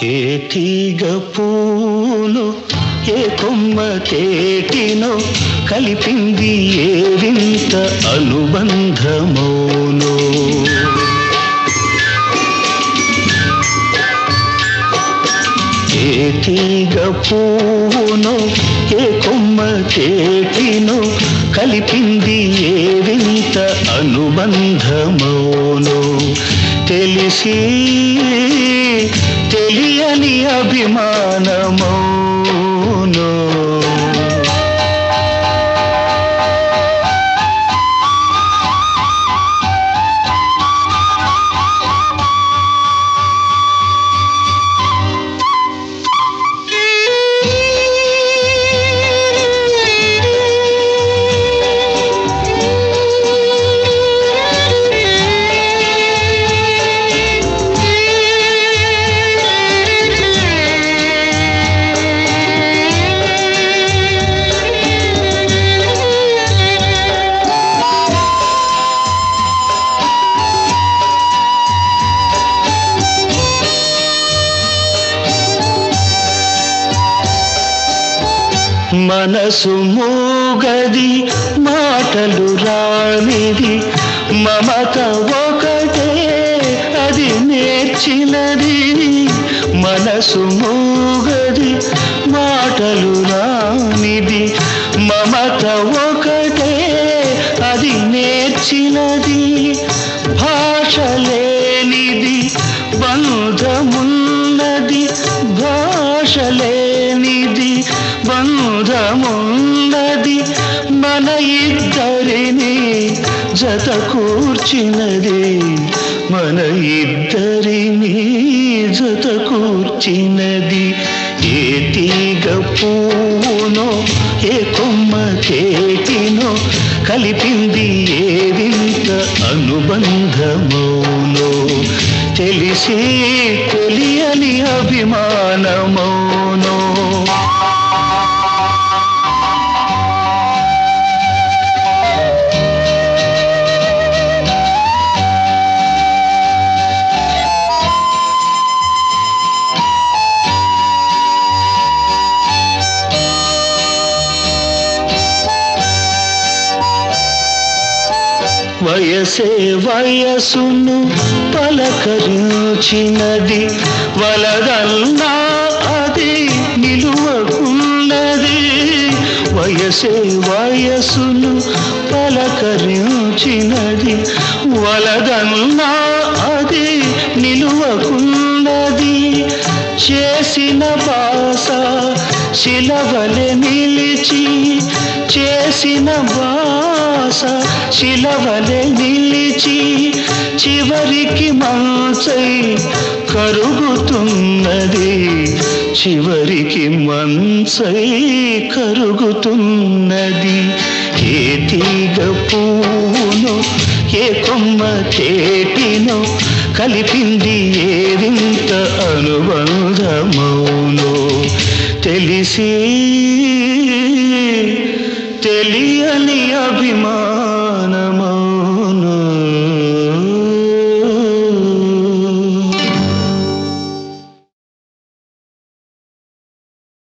ఏ తీగ పూను ఏ కొమ్మ తేటినో కలిపింది ఏ వింత అనుబంధమౌనో. ఏ తీగ పూను ఏ కొమ్మ తేటినో కలిపింది ఏ వింత అనుబంధమౌనో. తెలిసి తెలియని అభిమానమౌనో. మనసు మూగది మాటలు రానిది మమత ఒకటే అది నేర్చినది. మనసు మూగది మాటలు రానిది మమత ఒకటే అది నేర్చినది. భాష లేనిది బంధమున్నది భాష లేనిది బంధమున్నది మన ఇద్దరిని జత కూర్చినది మన ఇద్దరిని జత కూర్చినది. ఏ తీగ పూనో ఏ కొమ్మ తేటినో కలిపింది ఏ వింత అనుబంధమౌనో. తెలిసి తెలియని అభిమానమౌనో. వయసే వయసును పలకరించినది వలదన్నా అది నిలువకున్నది. వయసే వయసును పలకరించినది వలదన్నా అది నిలువకున్నది. చేసిన బాస శిలవలె నిలిచి చేసిన బాస శిలవలె నిలిచి చివరికి మంచై కరుగుతున్నది చివరికి మంచై కరుగుతున్నది. ఏ తీగ పూనో ఏ కొమ్మ తేటినో కలిపింది ఏ వింత అనుబంధమౌనో. తెలిసి తెలియని అభిమానం.